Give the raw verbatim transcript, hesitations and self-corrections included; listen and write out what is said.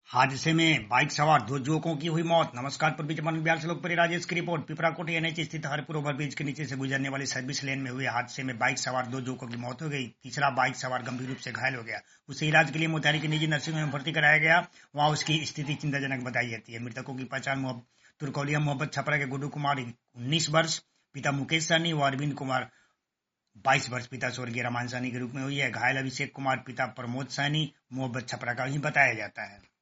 हादसे में बाइक सवार दो युवकों की हुई मौत। नमस्कार, पूर्वी चंपारण बिहार से लोकप्रिय राजेश की रिपोर्ट। पिपराकोट एनएच स्थित हरपुर ओवरब्रिज के नीचे से गुजरने वाली सर्विस लेन में हुए हादसे में बाइक सवार दो युवकों की मौत हो गई। तीसरा बाइक सवार गंभीर रूप से घायल हो गया। उसे इलाज के लिए मोतिहारी के निजी नर्सिंग होम में भर्ती कराया गया। वहां उसकी स्थिति चिंताजनक बताई जाती है। मृतकों की पहचान तुरकौलिया मोहब्बत छपरा के गुड्डू कुमार उन्नीस वर्ष, पिता मुकेश सहनी व अरविंद कुमार बाईस वर्ष, पिता स्वर्गीय रमान सहनी के रूप में हुई है। घायल अभिषेक कुमार पिता प्रमोद सहनी मोहब्बत छपरा का ही बताया जाता है।